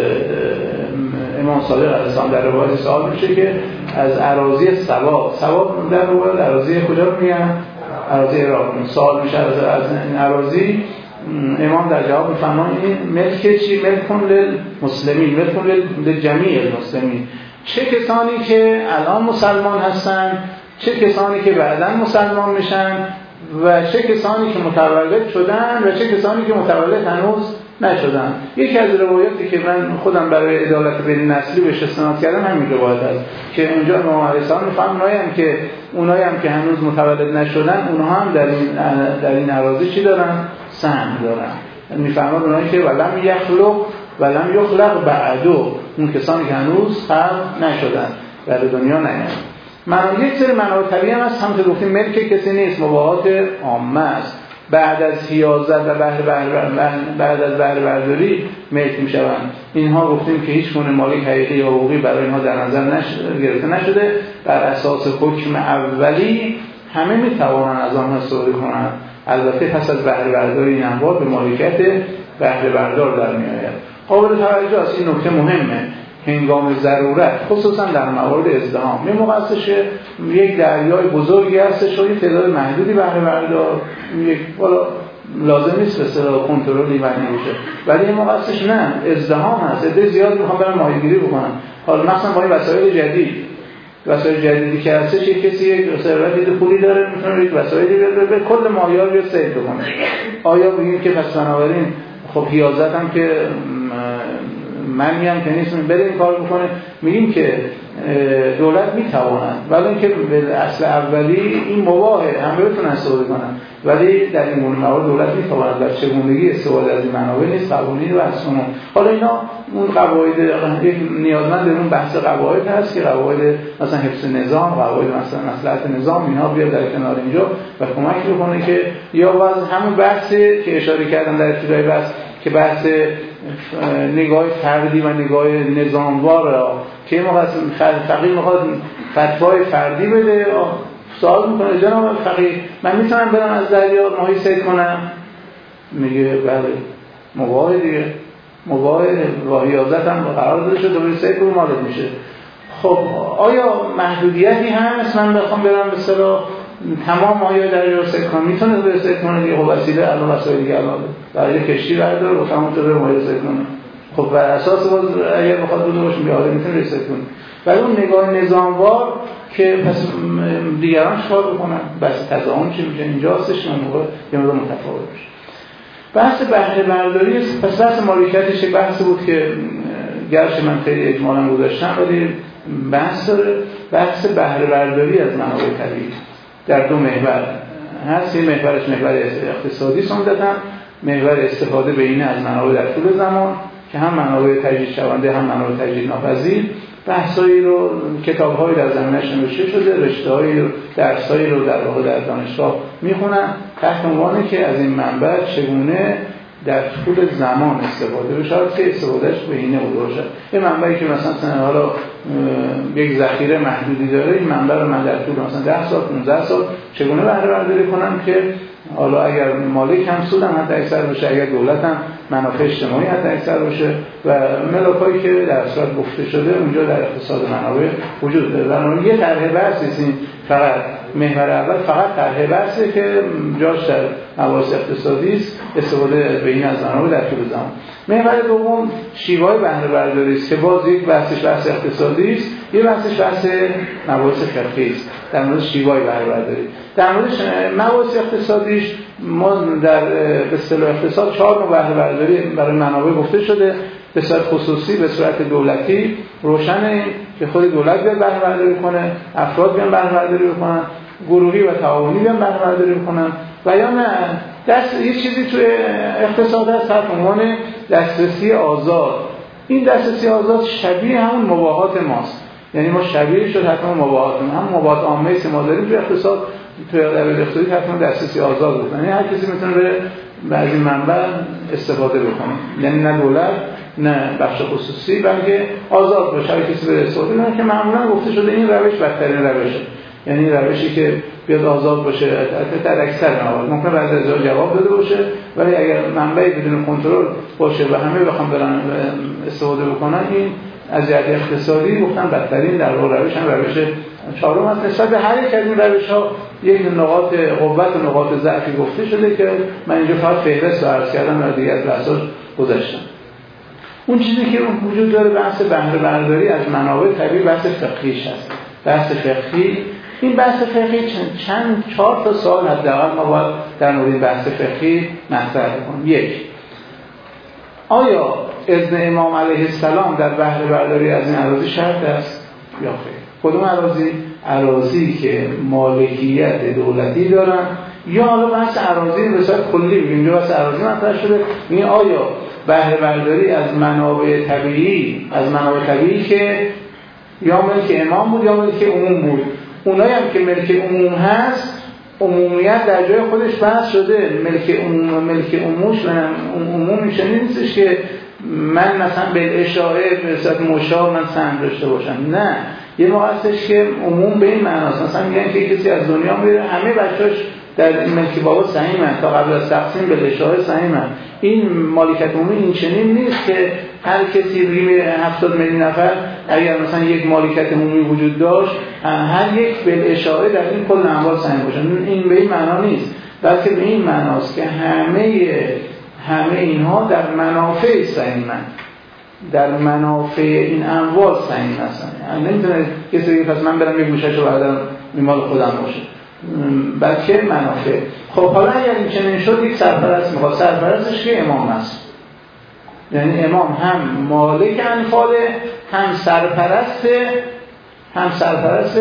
امام صادق علیه السلام در روایت سوال میشه که از اراضی سواد سواد در روایت اراضی کجا رو میگن؟ اراضی عراق. سوال میشه از این اراضی، امام در جواب میفرمایند این ملک چی؟ ملک للمسلمین، ملک للجمیع المسلمین. چه کسانی که الان مسلمان هستن، چه کسانی که بعداً مسلمان میشن و چه کسانی که متولد شدن و چه کسانی که متولد هنوز نشدن. یکی از روایاتی که من خودم برای عدالت بین نسلی بهش استناد کردم همین روایت است که اونجا امام علیه السلام میفرمایند اونایی هم که اونایی هم که هنوز متولد نشدن اونها هم در این در این اراضی چی دارن؟ سهم دارن. میفرمایند اونایی که ولم یخلق ولم یخلق بعدو، اون کسانی که هنوز خلق نشدن و به دنیا نیامدن. من یک سری منابع طبیعی هم هست، هم که گفتیم ملک کسی نیست، مباحات عامه است. بعد از حیازت و بهره بعد از بهره برداری ملک میشوند. اینها گفتیم که هیچ گونه مالک حقیقی یا حقوقی برای اینها در نظر نشده، گرفته نشده. بر اساس حکم اولی همه میتوانند از آنها استفاده کنند. البته پس از بهره برداری این اموال به مالکیت بهره بردار در میآید. قابل توجه است، این نکته مهمه. هنگام ضرورت خصوصا در موارد ازدحام یه موقع هستش یک دریای بزرگی هستش و یه تعداد محدودی بهره بردار، یک والا لازم نیست به اصطلاح کنترلی معنی بشه، ولی یه موقع هستش نه ازدحام هست، عده زیاد میخوام برن ماهیگیری بکنن. حالا مثلا با این وسایل جدید وسایل جدیدی که هستش یک کسی یک ثروتی پولی داره میتونه یک وسایلی بیاره به کل ماهی‌ها رو صید بکنه. آیا بگیم که پس بنابراین خب حیازت هم که من میگم که نیست بره این کار بکنه؟ میگیم که دولت میتواند، ولی اینکه به اصل اولی این مباهه همه بتونن استفاده کنن، ولی در این موارد دولت میتواند در چگونگی استفاده از این منابع نیست قوانینی و اصلا. حالا اینا اون قواعد یک نیازمند اون بحث قواعد هست که قواعد مثلا حفظ نظام، قواعد مثلا مصلحت نظام، اینها بیاد در کنار اینجا و کمک بکنه که یا باز همون بحثی که اشاره کردم در ابتدای بحث که بحث نگاه فردی و نگاه نظاموار را که موقع فقیه میخواد فتوای فردی بده، سوال میکنه جناب فقیه من میتونم برم از دریا ماهی صید کنم؟ میگه بله مباحه دیگه، مباحه و حیازت هم قرار داده شده به صید رو مالت میشه. خب آیا محدودیتی هست من بخوام برم به اصطلاح تمام ماهی دریا رو صید کنم؟ میتونه به صید کنه دیگه. خب وسیله الان وسایل دیگه الان برای کشتی برداره و تمام تو به ماهی صید کنه. خب بر اساس باز اگر بخواد بوده باشه میگه آره میتونه صید کنه، ولی اون نگاه نظاموار که پس دیگران چیکار بکنن؟ بس تضامن چی میشه اینجا هستش اون موقع یه مقدار متفاوت میشه. بحث بهره برداری، پس بحث مالکیتش بحث بود که گرچه من خیلی اجمالا گذاشتم ولی بحث داره. بحث بهره برداری از منابع طبیعی در دو محور هست. این محورش محور اقتصادی عمدتاً، محور استفاده بهینه از منابع در طول زمان که هم منابع تجدید شونده هم منابع تجدید ناپذیر. بحثایی رو کتاب‌هایی در زمینه‌اش نوشته شده، رشته‌هایی رو درسایی رو در واقع در دانشگاه میخونن تحت عنوانی که از این منبع چگونه در طول زمان استفاده بشه که استفادهش بهینه بود باشه. این منبعی که مثلا حالا یک ذخیره محدودی داره، این منبع رو من در طول مثلا ده سال پانزده سال چگونه بهره برداری کنم که حالا اگر مالک هم سود هم حتی اکثر باشه، اگر دولت هم منافع اجتماعی حتی اکثر باشه و ملاکایی که در صورت گفته شده اونجا در اقتصاد منابع وجود داره. بنابراین یه طرح بحث این فقط محور اول فقط طرح بحثه که جاش در مباحث اقتصادی است، استفاده بهینه از منابع در طول زمان. محور دوم شیوه‌های بهره برداری است که باز یک بحثش بحث اقتصادی است، یه بحثش بحث مباحث فقهی است در مورد شیوه‌های بهره برداری. در مورد مباحث اقتصادیش ما در به اصطلاح اقتصاد چهار نوع بهره برداری برای منابع گفته شده، به صورت خصوصی، به صورت دولتی. روشنه که خود دولت بیاد بهره برداری کنه، افراد بیان بهره برداری بکنن، گروهی و تعاونی بیان بهره برداری بکنن و یا نه دست یه چیزی توی اقتصاد هست تحت عنوان دسترسی آزاد. این دسترسی آزاد شبیه همون مباحات ماست، یعنی ما شبیه شد حتما مباحات هم مباحات عامه است ما داریم توی اقتصاد، توی اقتصادی حتما دسترسی آزاد بود، یعنی هر کسی میتونه بره از این منبع استفاده بکنه، یعنی نه دولت نه بخش خصوصی بلکه آزاد باشه، هر کسی بره استفاده کنه که معمولا گفته شده این روش بدترین روشه، یعنی روشی که بیاد آزاد باشه در اکثر موارد ممکن بعضی از جواب جواب داده باشه ولی اگر منبعی بدون کنترل باشه و همه بخوام برن استفاده بکنن این از جهت اقتصادی گفتن بدترین در واقع روش هم روش چهارم است. نسبت به هر یک از این روش‌ها یک نقاط قوت و نقاط ضعفی گفته شده که من اینجا فقط فهرست عرض کردم و دیگه از بحثاش گذشتم. اون چیزی که وجود داره بحث بهره برداری از منابع طبیعی بحث فقهیش هست. بحث فقهی، این بحث فقهی چند, چند چهار تا سال حداقل ما باید در مورد بحث فقهی مطرح کنیم. یک، آیا اذن امام علیه السلام در بهره برداری از این اراضی شرط است یا خیر؟ کدوم اراضی؟ اراضی که مالکیت دولتی دارن یا حالا بحث اراضی به صورت کلی اینجا بحث اراضی مطرح شده. این آیا بهره برداری از منابع طبیعی از منابع طبیعی که یا ملک امام بود یا ملک عموم بود، اونایی هم که ملک عموم هست عمومیت در جای خودش بحث شده، ملک عموم ملک عمومش عموم میشه نیستش که من مثلا به اشاره به صورت مشابه من سهم داشته باشم، نه یه موقعش که عموم به این معناست، مثلا میگن که کسی از دنیا میره همه بچه‌اش در ملک بابا سهیمن تا قبل از تقسیم به اشاره سهیمن. این مالکیت عمومی این چنین نیست که هر کسی بگیم هفتاد میلیون نفر اگر مثلا یک مالکیت عمومی وجود داشت هر یک به اشاره در این کل اموال سهیم باشن. این به این معنا نیست، بلکه به این معناست که همه همه اینها در منافع سهیمن، در منافع این اموال سهیم هستن. یعنی نمیتونه کسی بگه پس من برم یه گوشه‌شو بردارم این مال خودم باشه، بلکه منافع. خب حالا اگر این چنین شد یک سرپرست میخواد، سرپرستش که امام است، یعنی امام هم مالک انفاله هم سرپرست هم سرپرست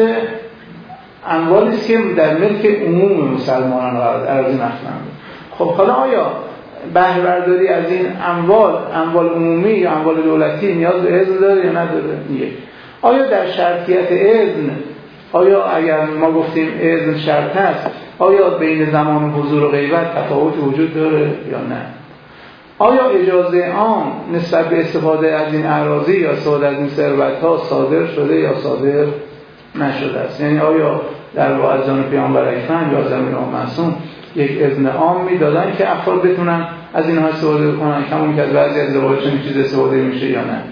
اموالی است که در ملک عموم مسلمانان قرار اراضی مخزن. خب حالا آیا بهره برداری از این اموال اموال عمومی یا اموال دولتی نیاز به اذن داره یا نداره؟ یک. آیا در شرطیت اذن، آیا اگر ما گفتیم اذن شرط است، آیا بین زمان و حضور و غیبت تفاوت وجود داره یا نه؟ آیا اجازه عام نسبت به استفاده از این اراضی یا استفاده از این ثروت‌ها صادر شده یا صادر نشده است؟ یعنی آیا در واقع از جانب پیامبر اکرم یا زمین امام معصوم یک اذن عام میدادن که افراد بتونن از اینها استفاده کنن کمون که از بعضی از روایات چنین چیز استفاده میشه یا نه؟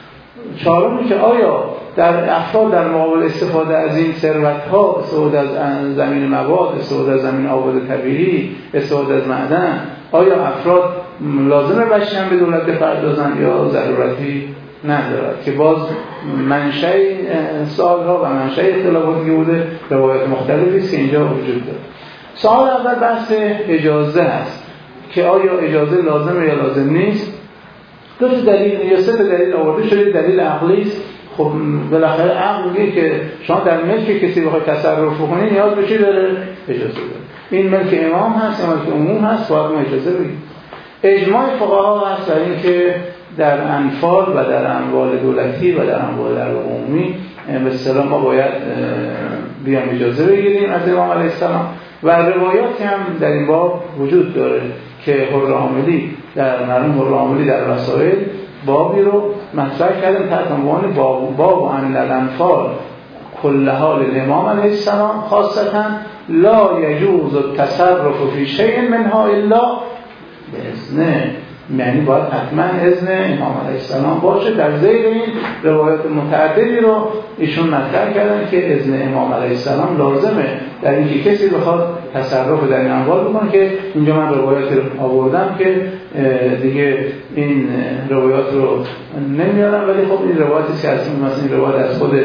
چهارمی که آیا در افراد در مقابل استفاده از این ثروت‌ها، استفاده از زمین مواد، استفاده از زمین آباد طبیعی، استفاده از معدن، آیا افراد لازمه بشن به دولت بپردازن یا ضرورتی ندارد؟ که باز منشأ سوال‌ها و منشأ اختلافاتی بوده، روایات مختلفی است که اینجا وجود داره. سوال اول بحث اجازه است که آیا اجازه لازمه یا لازم نیست. دو تا دلیل یا سه تا دلیل آورده شده. دلیل عقلی است. خب بالاخره عقل میگه که شما در ملک کسی بخوای تصرف کنی نیاز به چی داره؟ اجازه داره. این ملک امام هست، ملک عموم هست، باید ما اجازه بگیریم. اجماع فقها هست در این که در انفال و در اموال دولتی و در اموال در عمومی به اصطلاح ما باید بیام اجازه بگیریم از امام علیه السلام. و روایاتی هم در این باب وجود داره که حراملی در مرحوم حراملی در وسائل بابی رو مطرح کردن تحت عنوان باب باب ان الانفال کل حال الامام علیه السلام خاصتا لا یجوز التصرف فی شیء منها الا باذنه. یعنی باید حتما اذن امام علیه السلام باشه. در ذیل این روایات متعددی رو ایشون مطرح کردن که اذن امام علیه السلام لازمه در اینکه کسی بخواد تصرف در این اموال بکنه، که اینجا من روایات رو آوردم که دیگه این روایات رو نمیارم، ولی خب این روایاتی که از مثلا این روایت از خود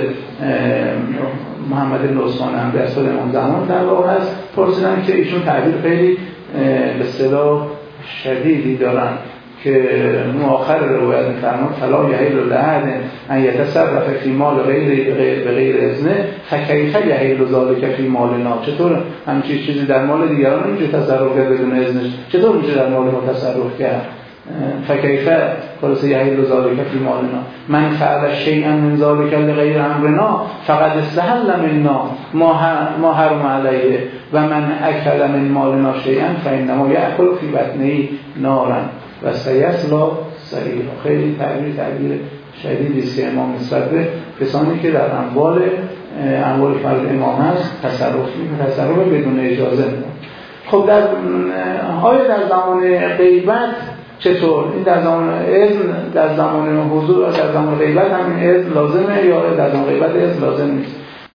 محمد بن عثمان انبی از خود امام زمان در واقع هست. پرسیدن که ایشون تعبیر خیلی به اصطلاح شدیدی دارن که مؤخر روایت می‌فرماد فلا یحل لأحد ان یتصرف فی مال غیر به غیر اذنه فکیف یحل ذلک فی مالنا. چطور همچین چیزی در مال دیگران نمیشه تصرف کرد بدون اذنش؟ چطور میشه در مال ما تصرف کرد؟ فکیف خلاص یحل ذلک فی مالنا من فعل شیئا من ذلک لغیر امرنا فقد استحل منا ما حرم علیه و من اکل من مالنا شیئا فانما یأکل فی بطنه نارا و سیصلی سعیرا. خیلی تعبیر تعبیر شدیدی است که امام نسبت به کسانی که در اموال اموال فرد امام هست تصرف می‌کنه، تصرف بدون اجازه می‌کنه. خب در آیا در زمان غیبت چطور؟ این در زمان اذن در زمان حضور و در زمان غیبت هم اذن لازمه یا در زمان غیبت اذن لازم نیست؟